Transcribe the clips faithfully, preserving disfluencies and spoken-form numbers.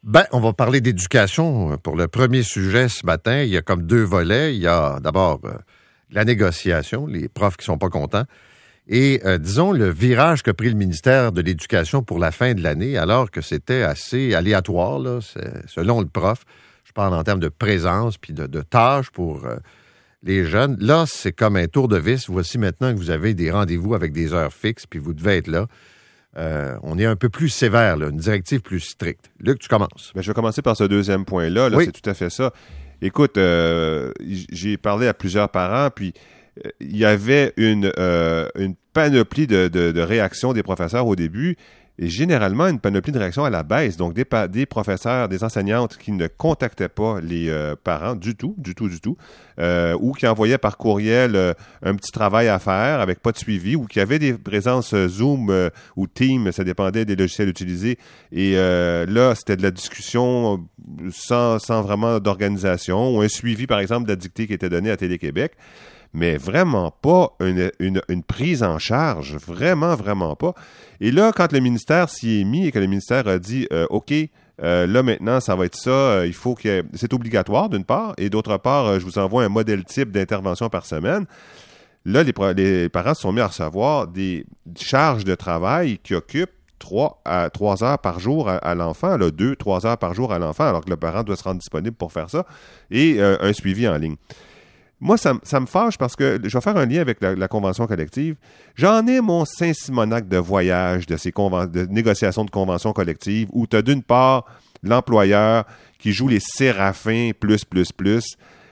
Ben, on va parler d'éducation pour le premier sujet ce matin. Il y a comme deux volets. Il y a d'abord euh, la négociation, les profs qui sont pas contents, et euh, disons le virage qu'a pris le ministère de l'Éducation pour la fin de l'année, alors que c'était assez aléatoire, là, selon le prof. Je parle en termes de présence puis de, de tâches pour euh, les jeunes. Là, c'est comme un tour de vis. Voici maintenant que vous avez des rendez-vous avec des heures fixes, puis vous devez être là. Euh, on est un peu plus sévère, là, une directive plus stricte. Luc, tu commences. Ben, je vais commencer par ce deuxième point-là. Là, oui. C'est tout à fait ça. Écoute, euh, j'ai parlé à plusieurs parents, puis euh, il y avait une, euh, une panoplie de, de, de réactions des professeurs au début, et généralement une panoplie de réactions à la baisse. Donc, des, pa- des professeurs, des enseignantes qui ne contactaient pas les euh, parents du tout, du tout, du tout, euh, ou qui envoyaient par courriel euh, un petit travail à faire avec pas de suivi, ou qui avaient des présences euh, Zoom euh, ou Teams, ça dépendait des logiciels utilisés. Et euh, là, c'était de la discussion sans, sans vraiment d'organisation, ou un suivi, par exemple, de la dictée qui était donnée à Télé-Québec. Mais vraiment pas une, une, une prise en charge, vraiment, vraiment pas. Et là, quand le ministère s'y est mis et que le ministère a dit euh, « OK, euh, là maintenant, ça va être ça, euh, il faut que c'est obligatoire d'une part, et d'autre part, euh, je vous envoie un modèle type d'intervention par semaine », là, les, les parents se sont mis à recevoir des charges de travail qui occupent trois à trois heures par jour à, à l'enfant, là, deux, trois heures par jour à l'enfant, alors que le parent doit se rendre disponible pour faire ça, et euh, un suivi en ligne. Moi, ça, ça me fâche parce que je vais faire un lien avec la, la convention collective. J'en ai mon Saint-Simonac de voyage de ces conven- de négociations de conventions collectives où tu as d'une part l'employeur qui joue les séraphins plus, plus, plus,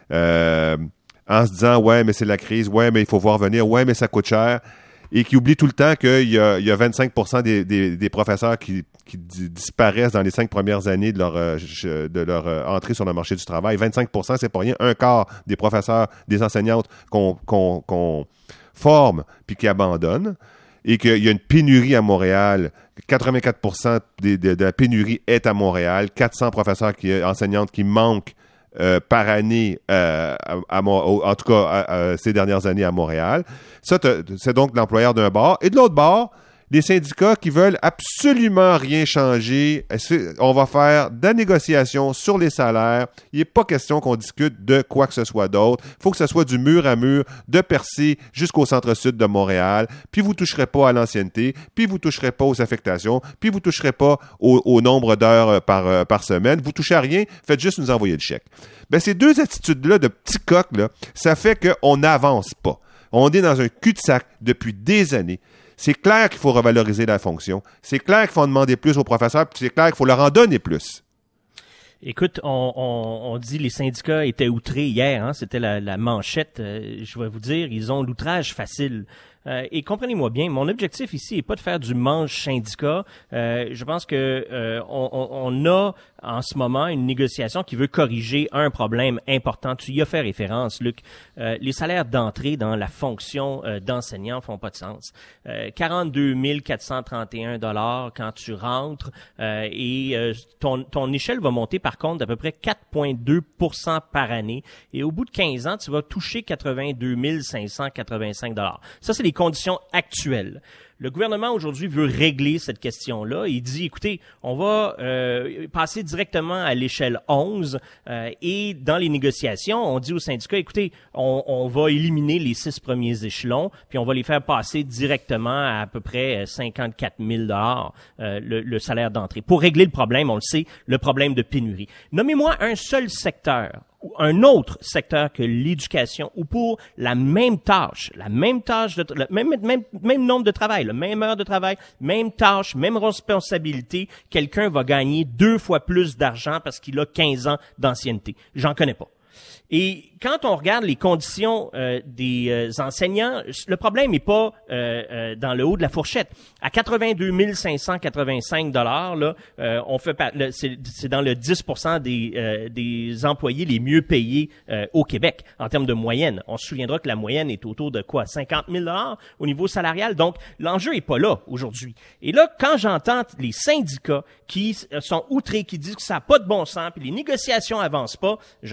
euh, en se disant « Ouais, mais c'est la crise. Ouais, mais il faut voir venir. Ouais, mais ça coûte cher. » Et qui oublie tout le temps qu'il y a, il y a vingt-cinq pour cent des, des, des professeurs qui, qui disparaissent dans les cinq premières années de leur, de leur entrée sur le marché du travail. vingt-cinq pour cent, c'est pas rien. Un quart des professeurs, des enseignantes qu'on, qu'on, qu'on forme puis qui abandonnent. Et qu'il y a une pénurie à Montréal. quatre-vingt-quatre pour cent de, de, de la pénurie est à Montréal. quatre cents professeurs, qui, enseignantes qui manquent Euh, par année, euh, à, à, en tout cas à, à, ces dernières années à Montréal. Ça, c'est donc l'employeur d'un bord. Et de l'autre bord, les syndicats qui veulent absolument rien changer. On va faire de la négociation sur les salaires. Il n'est pas question qu'on discute de quoi que ce soit d'autre. Il faut que ce soit du mur à mur, de Percé jusqu'au centre-sud de Montréal. Puis vous ne toucherez pas à l'ancienneté, puis vous ne toucherez pas aux affectations, puis vous ne toucherez pas au, au nombre d'heures par, par semaine. Vous ne touchez à rien, faites juste nous envoyer le chèque. Ben, ces deux attitudes-là de petits coqs, là, ça fait qu'on n'avance pas. On est dans un cul-de-sac depuis des années. C'est clair qu'il faut revaloriser la fonction. C'est clair qu'il faut en demander plus aux professeurs, puis c'est clair qu'il faut leur en donner plus. Écoute, on, on, on dit les syndicats étaient outrés hier, hein, c'était la, la manchette. Euh, je vais vous dire, ils ont l'outrage facile. Euh, et comprenez-moi bien, mon objectif ici n'est pas de faire du manche syndicat. Euh, je pense que euh, on, on a en ce moment une négociation qui veut corriger un problème important. Tu y as fait référence, Luc. Euh, les salaires d'entrée dans la fonction euh, d'enseignant font pas de sens. Euh, quarante-deux mille quatre cent trente et un dollars quand tu rentres euh, et euh, ton, ton échelle va monter par contre d'à peu près quatre virgule deux pour cent par année. Et au bout de quinze ans, tu vas toucher quatre-vingt-deux mille cinq cent quatre-vingt-cinq dollars. Ça, c'est les conditions actuelles. Le gouvernement aujourd'hui veut régler cette question-là. Il dit, écoutez, on va euh, passer directement à l'échelle onze euh, et dans les négociations, on dit aux syndicats, écoutez, on, on va éliminer les six premiers échelons, puis on va les faire passer directement à à peu près cinquante-quatre mille dollars euh, le, le salaire d'entrée. Pour régler le problème, on le sait, le problème de pénurie. Nommez-moi un seul secteur ou un autre secteur que l'éducation, ou pour la même tâche, la même tâche, de, le même, même, même nombre de travail, la même heure de travail, même tâche, même responsabilité, quelqu'un va gagner deux fois plus d'argent parce qu'il a quinze ans d'ancienneté. J'en connais pas. Et quand on regarde les conditions euh, des euh, enseignants, le problème n'est pas euh, euh, dans le haut de la fourchette. À quatre-vingt-deux mille cinq cent quatre-vingt-cinq dollars, là, euh, on fait pas, le, c'est, c'est dans le dix pour cent des euh, des employés les mieux payés euh, au Québec en termes de moyenne. On se souviendra que la moyenne est autour de quoi, cinquante mille dollars au niveau salarial. Donc l'enjeu est pas là aujourd'hui. Et là, quand j'entends les syndicats qui sont outrés, qui disent que ça n'a pas de bon sens, puis les négociations avancent pas, je pense que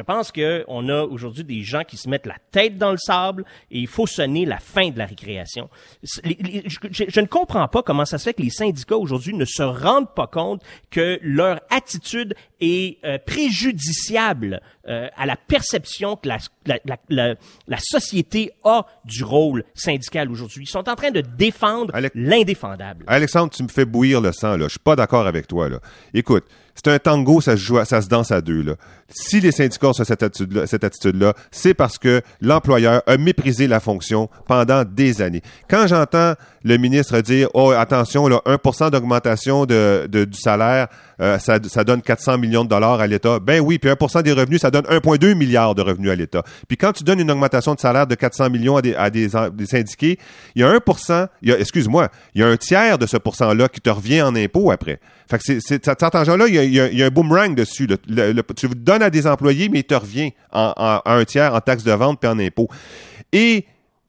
qu'on a aujourd'hui des gens qui se mettent la tête dans le sable et il faut sonner la fin de la récréation. Les, les, je, je, je ne comprends pas comment ça se fait que les syndicats aujourd'hui ne se rendent pas compte que leur attitude est euh, préjudiciable euh, à la perception que la, la, la, la, la société a du rôle syndical aujourd'hui. Ils sont en train de défendre Ale- l'indéfendable. Alexandre, tu me fais bouillir le sang, là. Je suis pas d'accord avec toi, là. Écoute, c'est un tango, ça se joue, ça se danse à deux, là. Si les syndicats ont cette attitude-là, cette attitude-là, c'est parce que l'employeur a méprisé la fonction pendant des années. Quand j'entends le ministre dire, oh, attention, là, un pour cent d'augmentation de, de, du salaire, euh, ça, ça donne quatre cents millions de dollars à l'État. Ben oui, puis un pour cent des revenus, ça donne un virgule deux milliard de revenus à l'État. Puis quand tu donnes une augmentation de salaire de quatre cents millions à des, à des, des syndiqués, il y a un pour cent, il y a, excuse-moi, il y a un tiers de ce pourcent-là qui te revient en impôts après. Fait que c'est, c'est, cet argent-là, il y a, il y a, il y a un boomerang dessus. Le, le, le, tu le donnes à des employés, mais il te revient en, en, en un tiers en taxes de vente puis en impôts. Et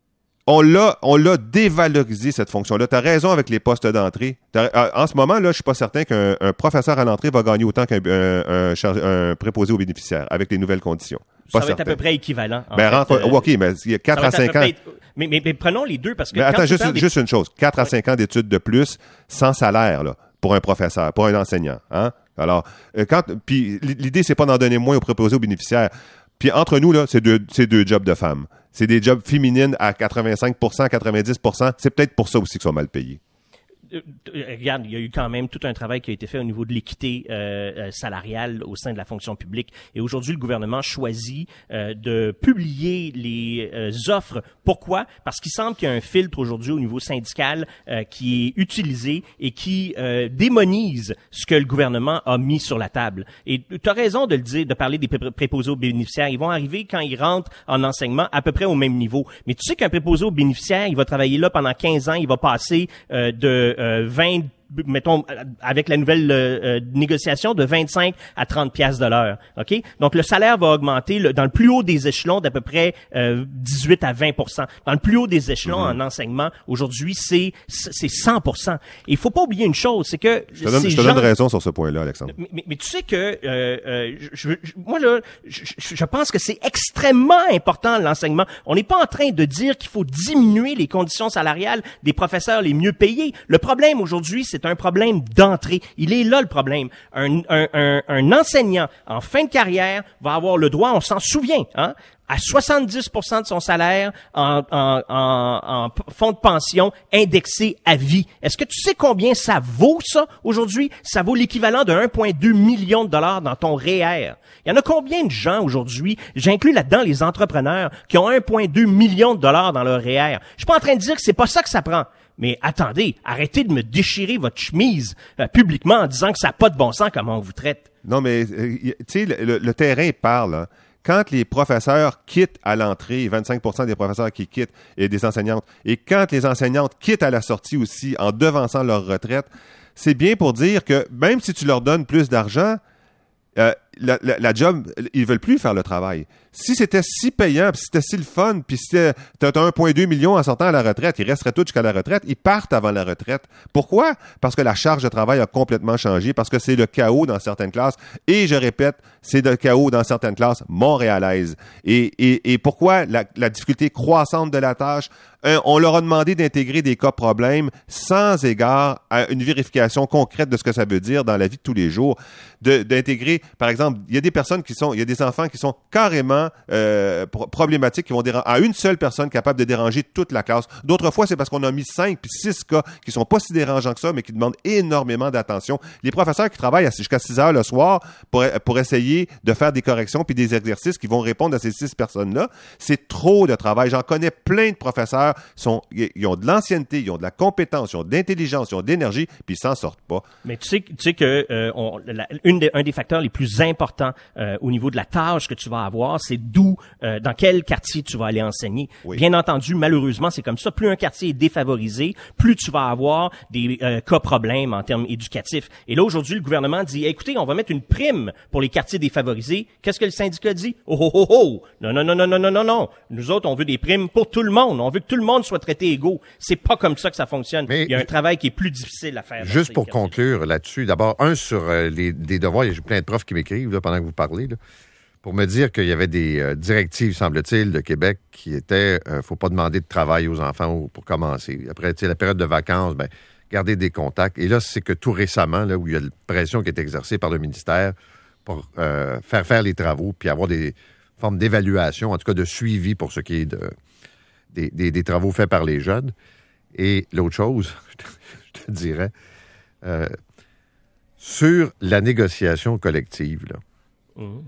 on l'a, on l'a dévalorisé, cette fonction-là. Tu as raison avec les postes d'entrée. T'as, en ce moment, là, je suis pas certain qu'un un professeur à l'entrée va gagner autant qu'un un, un, un, un préposé aux bénéficiaires avec les nouvelles conditions. Pas ça va certain. Être à peu près équivalent. Ben, rentre, euh, OK, mais il y a quatre à cinq ans. Être, mais, mais, mais prenons les deux parce que. Mais attends, juste, des... juste une chose. quatre à cinq ans d'études de plus sans salaire, là, pour un professeur, pour un enseignant. Hein? Alors, quand, puis l'idée, c'est pas d'en donner moins aux préposés aux bénéficiaires. Puis entre nous, là, c'est deux, c'est deux jobs de femmes. C'est des jobs féminines à quatre-vingt-cinq pour cent, quatre-vingt-dix pour cent. C'est peut-être pour ça aussi qu'ils sont mal payés. Euh, regarde, il y a eu quand même tout un travail qui a été fait au niveau de l'équité euh, salariale au sein de la fonction publique. Et aujourd'hui, le gouvernement choisit euh, de publier les euh, offres. Pourquoi? Parce qu'il semble qu'il y a un filtre aujourd'hui au niveau syndical euh, qui est utilisé et qui euh, démonise ce que le gouvernement a mis sur la table. Et tu as raison de le dire, de parler des pré- préposés aux bénéficiaires. Ils vont arriver quand ils rentrent en enseignement à peu près au même niveau. Mais tu sais qu'un préposé aux bénéficiaires, il va travailler là pendant quinze ans, il va passer euh, de Euh, vingt, mettons, avec la nouvelle euh, négociation, de vingt-cinq à trente piastres de l'heure. OK? Donc, le salaire va augmenter le, dans le plus haut des échelons d'à peu près euh, dix-huit à vingt pour cent. Dans le plus haut des échelons mm-hmm. en enseignement, aujourd'hui, c'est c'est cent pour cent. Et il faut pas oublier une chose, c'est que... Je te donne, je te gens... donne raison sur ce point-là, Alexandre. Mais, mais, mais tu sais que, euh, euh, je, je, moi, là, je, je pense que c'est extrêmement important, l'enseignement. On n'est pas en train de dire qu'il faut diminuer les conditions salariales des professeurs les mieux payés. Le problème aujourd'hui, c'est un problème d'entrée. Il est là le problème. Un, un, un, un enseignant en fin de carrière va avoir le droit, on s'en souvient, hein, à soixante-dix pour cent de son salaire en, en, en, en fonds de pension indexé à vie. Est-ce que tu sais combien ça vaut, ça, aujourd'hui? Ça vaut l'équivalent de un virgule deux million de dollars dans ton R E E R. Il y en a combien de gens aujourd'hui, j'inclus là-dedans les entrepreneurs, qui ont un virgule deux million de dollars dans leur R E E R? Je suis pas en train de dire que c'est pas ça que ça prend. Mais attendez, arrêtez de me déchirer votre chemise euh, publiquement en disant que ça n'a pas de bon sens comment on vous traite. Non, mais euh, tu sais, le, le terrain parle. Hein. Quand les professeurs quittent à l'entrée, vingt-cinq pour cent des professeurs qui quittent et des enseignantes, et quand les enseignantes quittent à la sortie aussi en devançant leur retraite, c'est bien pour dire que même si tu leur donnes plus d'argent, euh, la, la, la job, ils veulent plus faire le travail. Si c'était si payant, puis si c'était si le fun, puis si t'as un virgule deux million en sortant à la retraite, ils resteraient tous jusqu'à la retraite, ils partent avant la retraite. Pourquoi? Parce que la charge de travail a complètement changé, parce que c'est le chaos dans certaines classes, et je répète, c'est le chaos dans certaines classes montréalaises. Et, et, et pourquoi la, la difficulté croissante de la tâche? Un, on leur a demandé d'intégrer des cas problèmes sans égard à une vérification concrète de ce que ça veut dire dans la vie de tous les jours, de, d'intégrer, par exemple, il y a des personnes qui sont, il y a des enfants qui sont carrément euh, pro- problématiques, qui vont déranger, à une seule personne capable de déranger toute la classe. D'autres fois, c'est parce qu'on a mis cinq puis six cas qui sont pas si dérangeants que ça, mais qui demandent énormément d'attention. Les professeurs qui travaillent jusqu'à six heures le soir pour, pour essayer de faire des corrections puis des exercices qui vont répondre à ces six personnes-là, c'est trop de travail. J'en connais plein de professeurs, sont, ils ont de l'ancienneté, ils ont de la compétence, ils ont de l'intelligence, ils ont de l'énergie, puis ils s'en sortent pas. Mais tu sais, tu sais que euh, on, la, une des, un des facteurs les plus importants euh, au niveau de la tâche que tu vas avoir, c'est d'où, euh, dans quel quartier tu vas aller enseigner. Oui. Bien entendu, malheureusement, c'est comme ça. Plus un quartier est défavorisé, plus tu vas avoir des euh, cas problèmes en termes éducatifs. Et là, aujourd'hui, le gouvernement dit, écoutez, on va mettre une prime pour les quartiers défavorisés. Qu'est-ce que le syndicat dit? Oh, oh, oh, oh! Non, non, non, non, non, non, non, non. Nous autres, on veut des primes pour tout le monde. On veut que tout le monde soit traité égaux. C'est pas comme ça que ça fonctionne. Mais il y a un travail qui est plus difficile à faire. Juste pour conclure là-dessus, d'abord, un sur euh, les, les devoirs, il y a plein de profs qui m'écrivent là, pendant que vous parlez. Là. pour me dire qu'il y avait des euh, directives, semble-t-il, de Québec qui étaient euh, faut pas demander de travail aux enfants pour commencer. Après, tu sais, la période de vacances, ben, garder des contacts. Et là, c'est que tout récemment, là, où il y a une pression qui est exercée par le ministère pour euh, faire faire les travaux puis avoir des formes d'évaluation, en tout cas de suivi pour ce qui est de, des, des, des travaux faits par les jeunes. Et l'autre chose, je te dirais, euh, sur la négociation collective, là, mmh.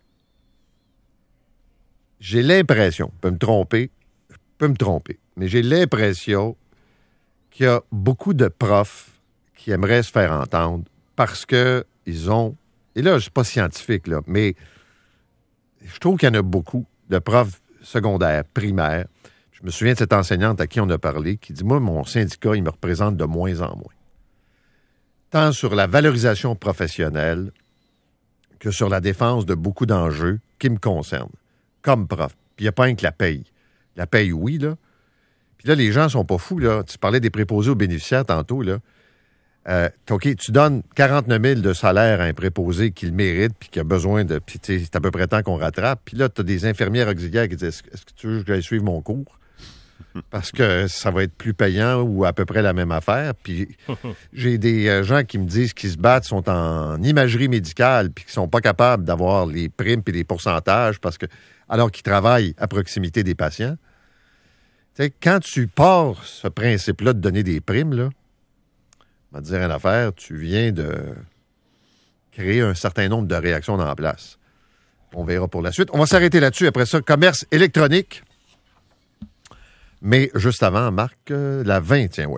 j'ai l'impression, je peux me tromper, je peux me tromper, mais j'ai l'impression qu'il y a beaucoup de profs qui aimeraient se faire entendre parce qu'ils ont, et là, je ne suis pas scientifique, là, mais je trouve qu'il y en a beaucoup de profs secondaires, primaires. Je me souviens de cette enseignante à qui on a parlé qui dit « Moi, mon syndicat, il me représente de moins en moins. » Tant sur la valorisation professionnelle que sur la défense de beaucoup d'enjeux qui me concernent, comme prof. Puis il n'y a pas rien que la paye. La paye, oui, là. Puis là, les gens sont pas fous, là. Tu parlais des préposés aux bénéficiaires tantôt, là. Euh, OK, tu donnes quarante-neuf mille de salaire à un préposé qui le mérite puis qui a besoin de... Puis c'est à peu près temps qu'on rattrape. Puis là, tu as des infirmières auxiliaires qui disent « Est-ce que tu veux que j'aille suivre mon cours? » Parce que ça va être plus payant ou à peu près la même affaire. Puis j'ai des euh, gens qui me disent qu'ils se battent, sont en imagerie médicale puis qui sont pas capables d'avoir les primes et les pourcentages parce que alors qu'ils travaillent à proximité des patients. Tu sais, quand tu pars ce principe-là de donner des primes, là, on va te dire une affaire, tu viens de créer un certain nombre de réactions dans la place. On verra pour la suite. On va s'arrêter là-dessus. Après ça, commerce électronique. Mais juste avant, Marc, euh, la vingt, tiens, ouais.